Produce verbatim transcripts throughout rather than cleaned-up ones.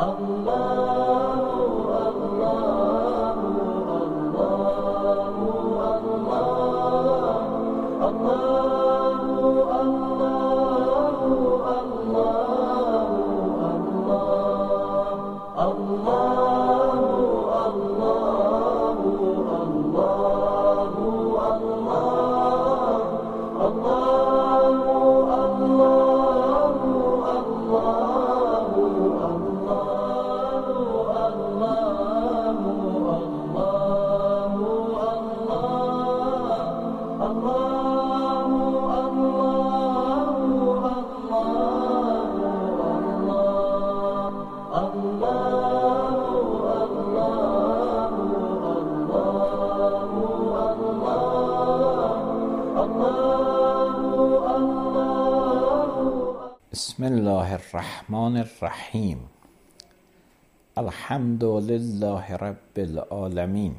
بسم الله الرحمن الرحیم. الحمد لله رب العالمین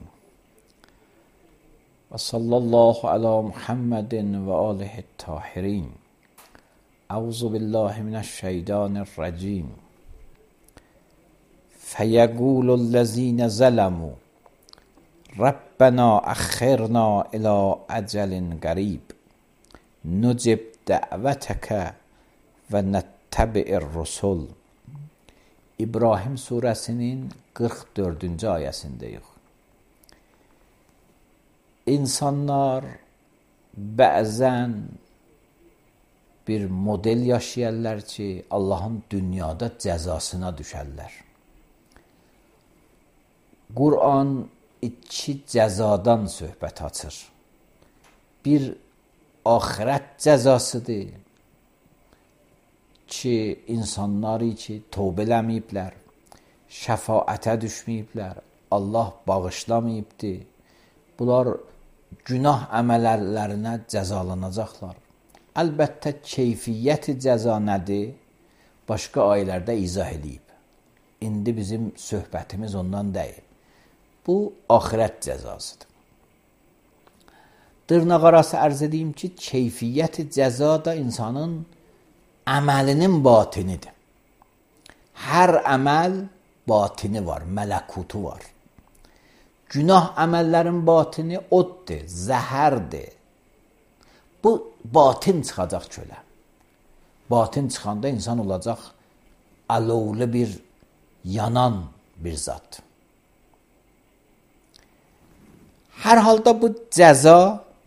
و صلی الله علی محمد و آله الطاهرین. اعوذ بالله من الشیطان الرجیم. فیقول الذین ظلموا ربنا اخرنا الی اجل قریب نجب دعوتک və nəttəbi' rusul. İbrahim surəsinin qırx dördüncü ayəsindəyik. İnsanlar bəzən bir model yaşayarlar ki, Allahın dünyada cəzasına düşərlər. Quran iki cəzadan söhbət açır. Bir axirət cəzasıdır ki, insanlar ki, tövbə eləməyiblər, şəfaətə düşməyiblər, Allah bağışlamayıbdır. Bunlar günah əməllərinə cəzalanacaqlar. Əlbəttə, keyfiyyəti cəza nədir? Başqa ayələrdə izah edib. İndi bizim söhbətimiz ondan deyil. Bu, axirət cəzasıdır. Dırnaq arası ərz edeyim ki, keyfiyyəti cəza da insanın əməlinin batinidir. Hər əməl batini var, mələkutu var. Günah əməllərin batini oddur, zəhərdir. Bu batin çıxacaq çölə. Batin çıxanda insan olacaq alovlu bir, yanan bir zat. Hər halda bu cəza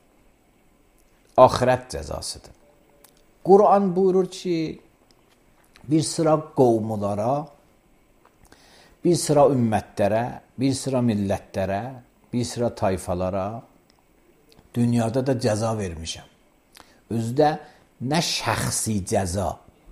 axirət cəzasıdır. Quran buyurur ki, bir sıra qovmulara, bir sıra ümmətlərə, bir sıra millətlərə, bir sıra tayfalara dünyada da cəza vermişəm. Özdə nə şəxsi cəza,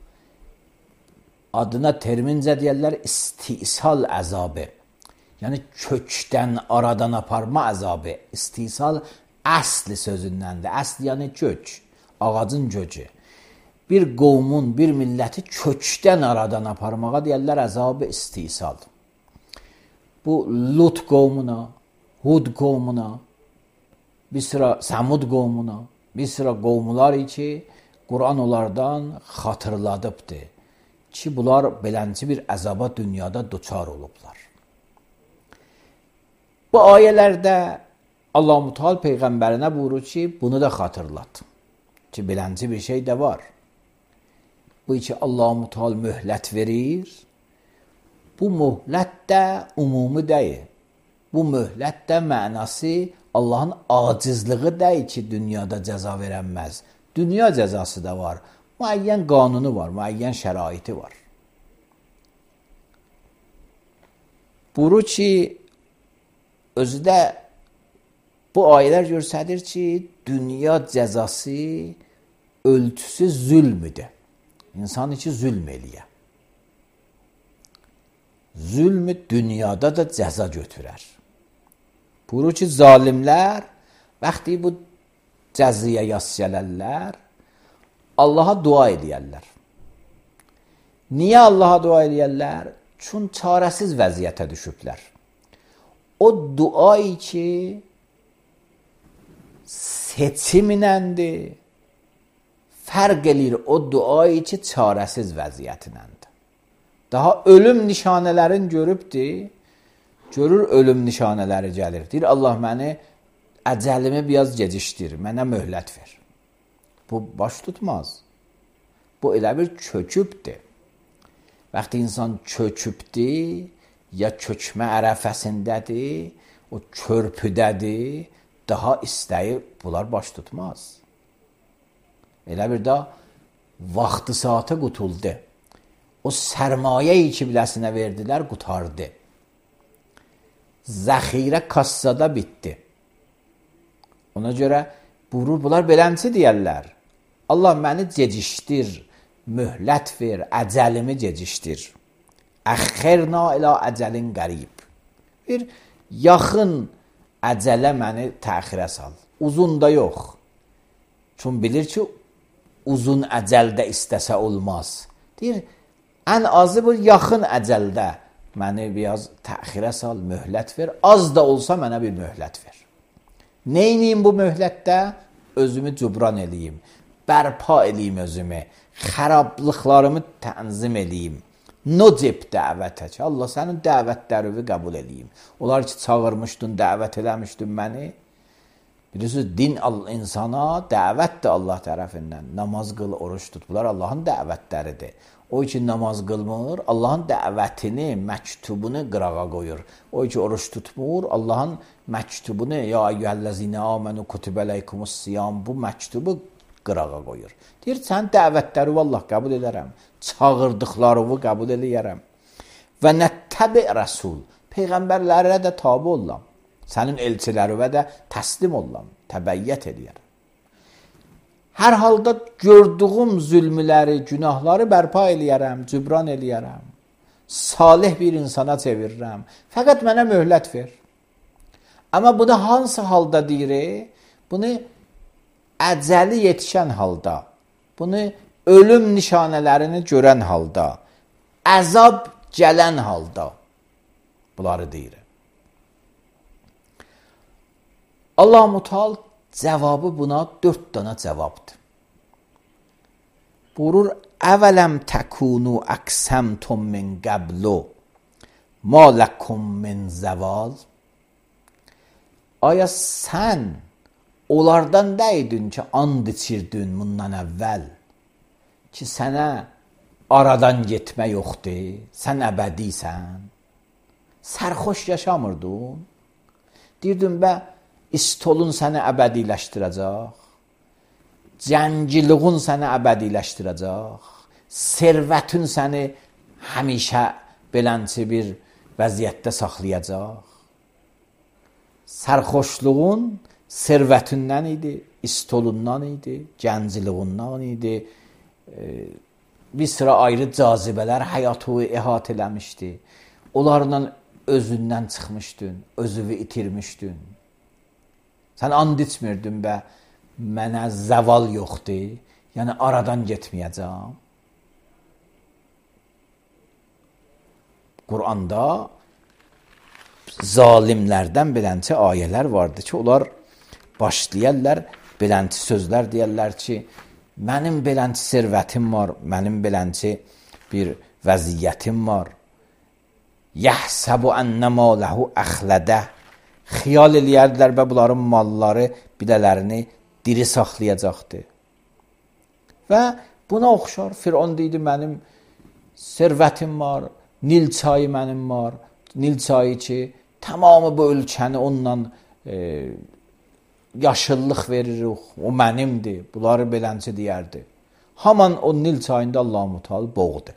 adına termincə deyərlər istisal əzabı, yəni kökdən aradan aparma əzabı. İstisal əsli sözündəndir. Əsli yəni kök, ağacın kökü. Bir qovmun, bir milləti kökdən aradan aparmağa deyərlər əzabı istisal. Bu Lut qovmuna, Hud qovmuna, bir sıra Səmud qovmuna, bir sıra qovmular ki, Quran onlardan xatırladıbdır ki, bunlar belənci bir əzaba dünyada duçar olublar. Bu ayələrdə Allah-u Teala Peyğəmbərinə buyurur ki, bunu da xatırlat ki, belənci bir şey də var. Bu ki, Allah-u Teala möhlət verir, bu möhlət də ümumi deyil. Bu möhlət də mənası Allahın acizliği deyil ki, dünyada cəza verənməz. Dünya cəzası da var, müəyyən qanunu var, müəyyən şəraiti var. Buyurur ki, özü də bu ayələr göstərir ki, dünya cəzası ölçüsü zülmüdür. İnsan içi zülm eləyə. Zülmü dünyada da cəza götürər. Buyurur ki, zalimlər vaxtı bu cəziyə yas gələrlər, Allaha dua edərlər. Niyə Allaha dua edərlər? Çün çarəsiz vəziyyətə düşüblər. O duayı ki, seçiminəndir, fərq eləyir o duayı ki, çarəsiz vəziyyətinəndir. Daha ölüm nişanələrini görübdür. Görür ölüm nişanələri gəlir. Deyir Allah məni əcəlimi biraz gecişdir. Mənə möhlət ver. Bu baş tutmaz. Bu elə bir çökübdür. Vaxtı insan çökübdür, ya çökmə ərəfəsindədir, o körpüdədir, daha istəyir, bunlar baş tutmaz. Elə bir də vaxtı saata qutuldu. O sərmayə-i ki biləsinə verdilər, qutardı. Zəxirə kassada bitdi. Ona görə buyurur, bunlar beləmsi deyərlər. Allah məni gecişdir, möhlət ver, əcəlimi gecişdir. Əxirna ilə əcəlin qərib. Bir yaxın əcələ məni təxirə sal. Uzun da yox. Çünki bilir ki, uzun əcəldə istəsə olmaz. Deyir, ən azı bu yaxın əcəldə məni biraz təxirə sal, möhlət ver. Az da olsa mənə bir möhlət ver. Neyniyim bu möhlətdə? Özümü cübran eləyim. Bərpa eləyim özümü. Xərablıqlarımı tənzim eləyim. Nocib dəvətə ki, Allah sənin dəvətlərini qəbul eləyim. Onlar ki, çağırmışdın, dəvət eləmişdin məni. Bilirsiniz, din insana dəvətdir Allah tərəfindən. Namaz qıl, oruç tut. Bunlar Allahın dəvətləridir. O ki, namaz qılmır, Allahın dəvətini, məktubunu qırağa qoyur. O ki, oruç tutmur, Allahın məktubunu, ya eyyühəl-ləzinə amenu kutibələykumus siyam, bu məktubu qırağa qoyur. Deyir, sən dəvətləri vallah qəbul edərəm. Çağırdıqlarını qəbul edərəm. Və nəttəbi rəsul. Peyğəmbərlərə də tabi olam. Sənin elçilərinə də təslim olam. Təbəyyət edərəm. Hər halda gördüğüm zülmləri, günahları bərpa eləyərəm, cübran eləyərəm. Salih bir insana çevirirəm. Fəqət mənə möhlət ver. Amma bunu hansı halda deyir? Bunu əcəli yetişən halda, bunu ölüm nişanələrini görən halda, əzab gələn halda bunları deyir. Allah Mutal cavabı buna dörd dana cavabdır. Buyurur, əvələm təkunu əqsəmtum min qəblu ma ləkum min zəval. Aya sən onlardan dəydin ki, and içirdin bundan əvvəl ki, sənə aradan getmə yoxdur, sən əbədiysən, sərxoş yaşamırdın, deyirdin bə, istolun səni əbədiləşdirəcək, cəngiliğin səni əbədiləşdirəcək, servətin səni həmişə belənçi bir vəziyyətdə saxlayacaq. Sərxoşluğun servətindən idi, istolundan idi, gənciliğindən idi, bir sıra ayrı cazibələr həyatı əhatə eləmişdi. Onlarla özündən çıxmışdın, özünü itirmişdin. Sən and içmirdin bə, mənə zəval yoxdur, yəni aradan getməyəcəm. Quranda zalimlərdən belənçi ayələr vardır ki, onlar başlayarlar, belənçi sözlər deyərlər ki, mənim belənçi servətim var, mənim belənçi bir vəziyyətim var. Yəhsəbu ənəmə ləhu əxlədə. Xiyal eləyərdilər və bunların malları bilələrini diri saxlayacaqdır. Və buna oxşar, Firon deydi, mənim servətim var, Nil çayı mənim var, Nil çayı ki, tamamı bu ölkəni onunla e, yaşıllıq veririk, o mənimdir, bunları belənçi deyərdi. Haman o Nil çayında Allah-u Mutal boğdu.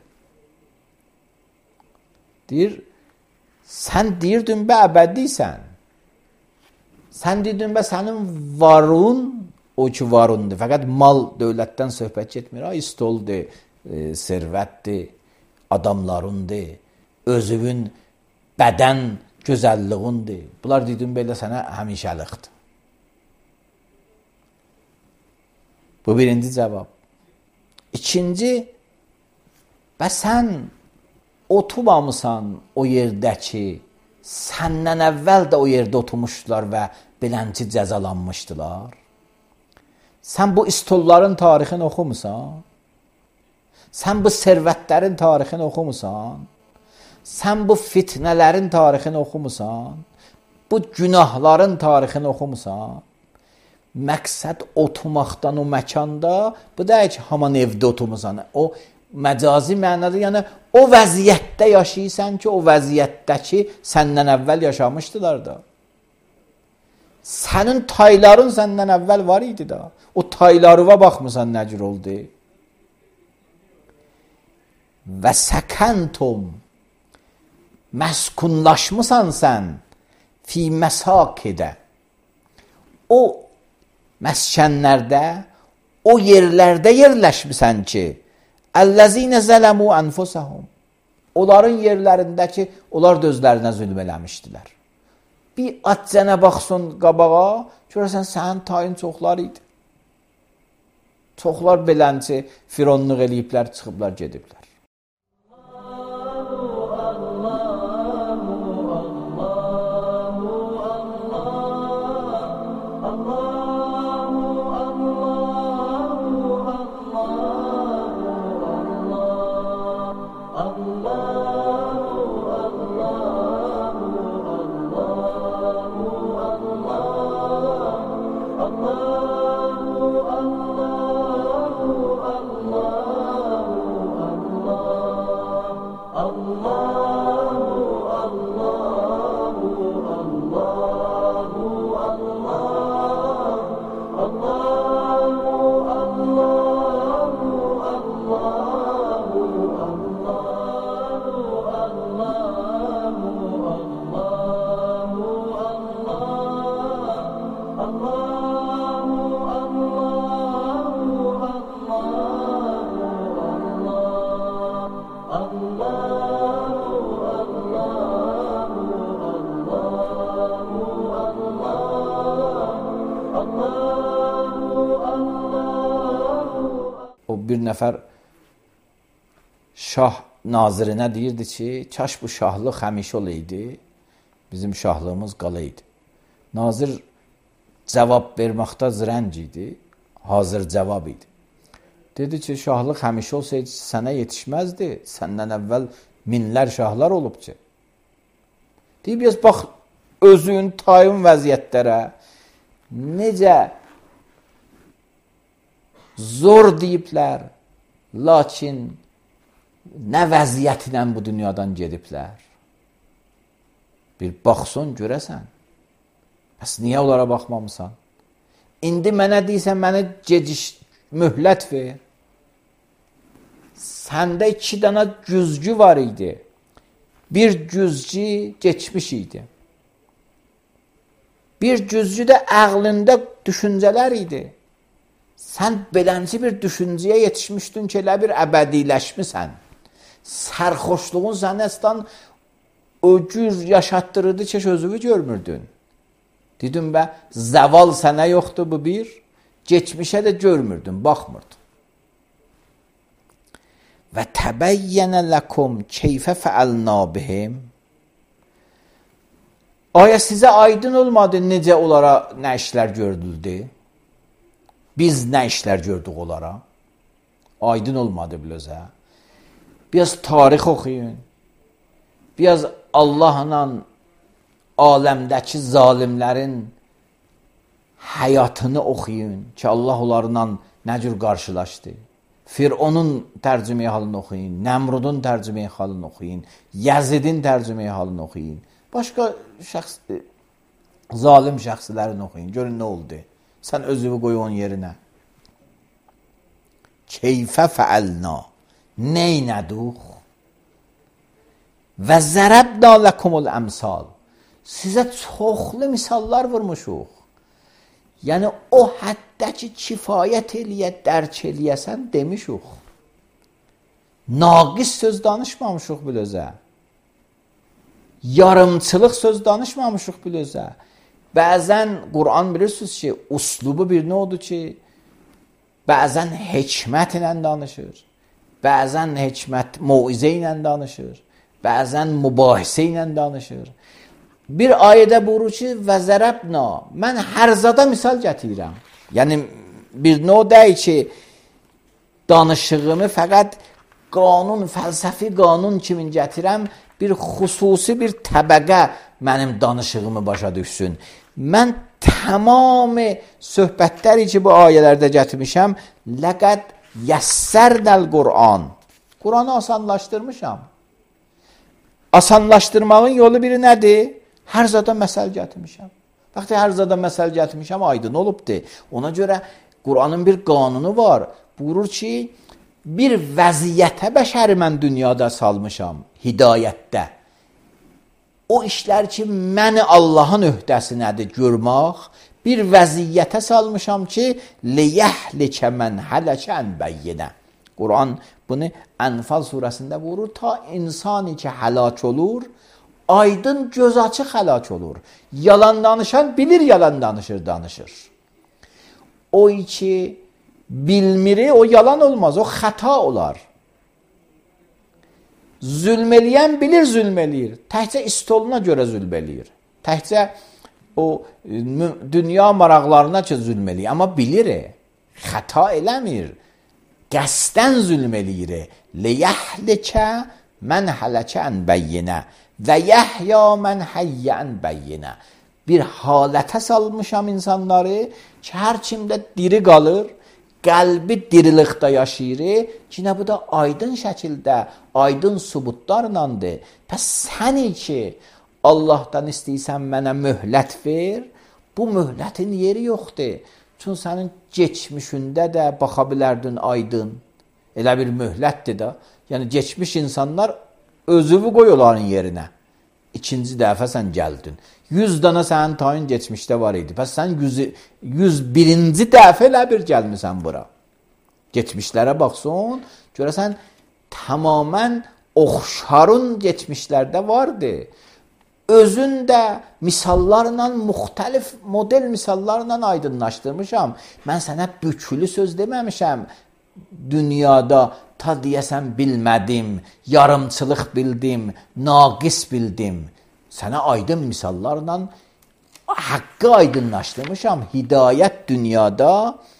Deyir, sən deyirdin bə əbədiysən, sən deyirdin bə sənin varun, o ki varundur, fəqət mal dövlətdən söhbət getmir, ha, istoldur, e, servətdir, adamlarındır, özünün bədən gözəlliğindir. Bunlar deyirdin belə sənə həmişəlikdir. Bu birinci cavab. İkinci, bə sən oturmamısan o yerdə ki, səndən əvvəl də o yerdə oturmuşdular və belənçi cəzalanmışdılar. Sən bu istolların tarixini oxumusan? Sən bu servətlərin tarixini oxumusan? Sən bu fitnələrin tarixini oxumusan? Bu günahların tarixini oxumusan? Məqsəd oturmaqdan o məkanda, bu da ki, haman evdə oturmusan. O məcazi mənada, yəni o vəziyyətdə yaşayırsan ki, o vəziyyətdəki səndən əvvəl yaşamışdılar da. Sənin tayların səndən əvvəl var idi da. O taylarıva baxmısan nə cür oldu? Və səkəntum, məskunlaşmısan sən fi məsakidə. O məskənlərdə, o yerlərdə yerləşmisən ki, əlləzinə zələmu ənfusəhum. Onların yerlərində ki, onlar da özlərinə zülm eləmişdilər. Bir atcənə baxsın qabağa, görəsən sənin tayın çoxlar idi. Çoxlar belənci fironluq eləyiblər, çıxıblar, gediblər. Bir nəfər şah nazirinə deyirdi ki, kaş bu şahlıq həmişə olaydı, bizim şahlığımız qalaydı. Nazir cavab verməkdə zirənc idi, hazır cavab idi. Dedi ki, şahlıq həmişə olsaydı sənə yetişməzdi, səndən əvvəl minlər şahlar olub ki. Deyib, yes, bax, özün tayın vəziyyətlərə necə zor deyiblər, lakin nə vəziyyətlə bu dünyadan gediblər. Bir baxsın, görəsən. Bəs niyə onlara baxmamısan? İndi mənə deyirsən, mənə geciş, möhlət ver. Səndə iki dana güzgü var idi. Bir güzgü geçmiş idi. Bir güzgü də əqlində düşüncələr idi. Sən belənci bir düşüncəyə yetişmişdin ki, elə bir əbədiləşmisən. Sərxoşluğun səni əsdən öcür yaşatdırırdı ki, özünü görmürdün. Dedim bə, zəval sənə yoxdur bu bir, geçmişə də görmürdün, baxmırdın. Və təbəyyənə ləkum keyfə fəəlnə bihim. Aya sizə aydın olmadı necə onlara nə işlər gördüldü? Biz nə işlər gördük onlara? Aydın olmadı bilözə. Biraz tarix oxuyun. Biraz Allahla aləmdəki zalimlərin həyatını oxuyun ki, Allah onlarla nə cür qarşılaşdı. Fironun tərcümeyi halını oxuyun, Nəmrudun tərcümeyi halını oxuyun, Yəzidin tərcümeyi halını oxuyun. Başqa şəxs, zalim şəxslərini oxuyun. Görün nə oldu. Sən özünü qoy onun yerinə. Keyfə fəəlna. Neynəduq? Və zərəbna ləkumul əmsal. Sizə çoxlu misallar vurmuşuq. Yəni o həddə ki, kifayət eləyə, dərk eləyəsən demişuq. Naqis söz danışmamışuq bilözə. Yarımçılıq söz danışmamışuq bilözə. Bəzən Quran bilirsiniz ki, uslubu bir nə oldu ki, bəzən hikmət ilə danışır, bəzən hikmət moizə ilə danışır, bəzən mübahisə ilə danışır. Bir ayədə buyurur ki, və zərəbna, mən hər zada misal gətirirəm. Yəni, bir nə deyil ki, danışığımı fəqət qanun, fəlsəfi qanun kimi gətirəm, bir xüsusi bir təbəqə mənim danışığımı başa düşsün. Mən tamamı söhbətləri ki, bu ayələrdə gətirmişəm, ləqəd yəssərdəl Qur'an. Qur'anı asanlaşdırmışam. Asanlaşdırmağın yolu biri nədir? Hər zada məsəl gətirmişəm. Vaxtı hər zada məsəl gətirmişəm, aydın olubdur. Ona görə Qur'anın bir qanunu var. Buyurur ki, bir vəziyyətə bəşəri mən dünyada salmışam, hidayətdə. O işlər ki, məni Allahın öhdəsinədir görmək, bir vəziyyətə salmışam ki, liyəhlikə mən hələkən bəyyinə. Qur'an bunu Ənfal surəsində vurur, ta insani ki həlak olur, aydın göz açıq həlak olur. Yalan danışan bilir yalan danışır, danışır. O ki bilmiri, o yalan olmaz, o xəta olar. Zülm eləyən bilir zülm eləyir. Təhcə istoluna görə zülm eləyir. Təhcə o dünya maraqlarına ki zülm eləyir. Amma bilir, xəta eləmir. Qəsdən zülm eləyir. Liyəhlikə mən hələkən bəyyinə və yəhya mən həyyən bəyyinə. Bir halətə salmışam insanları ki, hər kimdə diri qalır, qəlbi dirilikdə yaşayır, ki, bu da aydın şəkildə, aydın subutlarlandır. Pəs səni ki, Allahdan istəyirsən mənə möhlət ver, bu möhlətin yeri yoxdur. Çünki sənin geçmişində də baxa bilərdin aydın. Elə bir möhlətdir da. Yəni, geçmiş insanlar özünü qoy onların yerinə. İkinci dəfə sən gəldin. Yüz dana sənin tayin geçmişdə var idi. Pəs sən yüz birinci dəfə elə bir gəlmirsən bura. Geçmişlərə baxsın, görəsən tamamən oxşarın geçmişlərdə vardı. Özün də misallarla, müxtəlif model misallarla aydınlaşdırmışam. Mən sənə bükülü söz deməmişəm. Dünyada ta deyəsən bilmədim, yarımçılıq bildim, naqis bildim. Sənə aydın misallarla haqqı aydınlaşdırmışam. Hidayət dünyada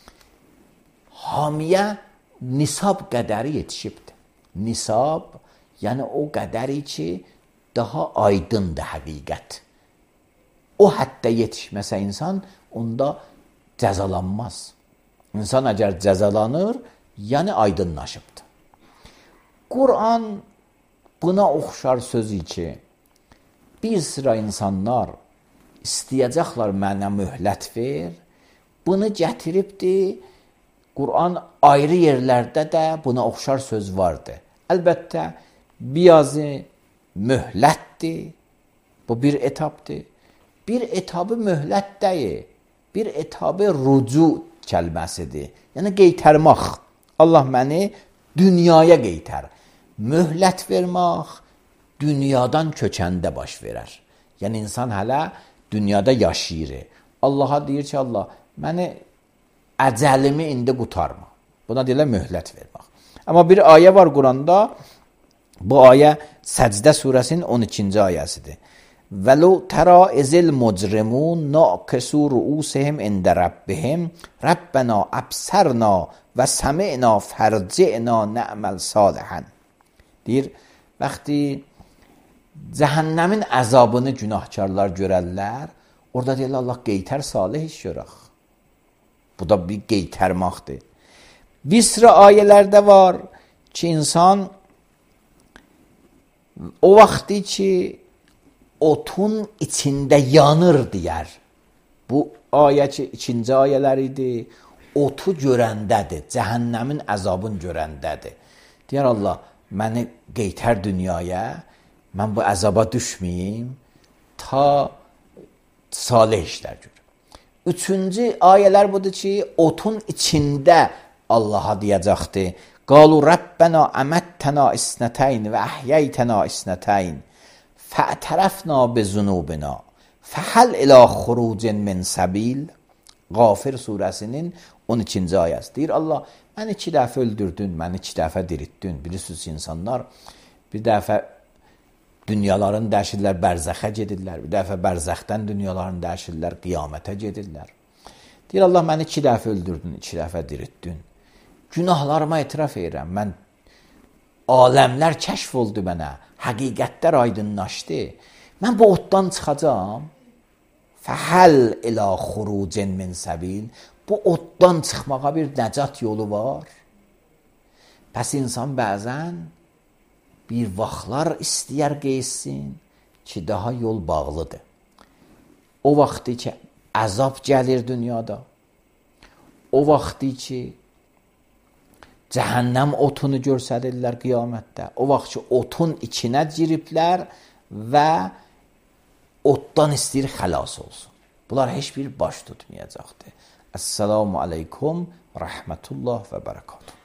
hamiyə nisab qədəri yetişibdir. Nisab, yəni o qədəri ki, daha aydındır həqiqət. O həddə yetişməsə insan, onda cəzalanmaz. İnsan əgər cəzalanır, yəni aydınlaşıbdır. Qur'an buna oxşar sözü ki, bir sıra insanlar istəyəcəklər mənə möhlət ver, bunu gətiribdir. Qur'an ayrı yerlərdə də buna oxşar söz vardır. Əlbəttə, biyazı möhlətdir, bu bir etapdır. Bir etabı möhlət deyil, bir etabı rucu kəlməsidir. Yəni, qeytərmək. Allah məni dünyaya qeytər. Möhlət vermək dünyadan köçəndə baş verər. Yəni, insan hələ dünyada yaşayır. Allaha deyir ki, Allah, məni əcəlimi indi qutarma. Buna deyirlər möhlət vermək. Amma bir ayə var Quranda, bu ayə Səcdə surəsinin on ikinci ayəsidir. وَلَوْ تَرَى إِذِ الْمُجْرِمُونَ نَاكِسُو رُؤُوسِهِمْ عِنْدَ رَبِّهِمْ رَبَّنَا أَبْصَرْنَا وَسَمِعْنَا فَارْجِعْنَا نَعْمَلْ صَالِحًا. Deyir, vaxtı cəhənnəmin əzabını günahkarlar görərlər, orada deyirlər, Allah qeytər salih iş görək. Bu da bir qeytərmaqdır. Bir sıra ayələrdə var ki, insan o vaxtı ki, otun içində yanır deyər. Bu ayə ki, ikinci ayələr idi, otu görəndədir, cəhənnəmin əzabını görəndədir. Deyər Allah, məni qeytər dünyaya, mən bu əzaba düşməyim, ta salih işlər görüm. Üçüncü ayələr budur ki, otun içində Allaha deyəcəkdir. Qalu Rabbena əməttəna isnətəyn və əhyəytəna isnətəyn fəətərəfna bezunubina fəhəl ilə xurucin min səbil. Qafir surəsinin on ikinci ayəsi. Deyir Allah, məni iki dəfə öldürdün, məni iki dəfə diritdin. Bilirsiniz, insanlar bir dəfə dünyaların dəyişirlər, bərzəxə gedirlər. Bir dəfə bərzəxdən dünyaların dəyişirlər, qiyamətə gedirlər. Deyir Allah, məni iki dəfə öldürdün, iki dəfə diritdin. Günahlarıma etiraf edirəm. Mən aləmlər kəşf oldu mənə, həqiqətlər aydınlaşdı. Mən bu oddan çıxacağam. Fəhəl ilə xurucin min səbil. Bu oddan çıxmağa bir nəcat yolu var. Pəs insan bəzən bir vaxtlar istəyər qeysin ki, daha yol bağlıdır. O vaxtı ki, əzab gəlir dünyada. O vaxtı ki, cəhənnəm otunu görsədirlər qiyamətdə. O vaxt ki, otun içinə giriblər və otdan istəyir xəlas olsun. Bunlar heç bir baş tutmayacaqdır. Əssalamu aleykum, rəhmətullah və bərəkatuhu.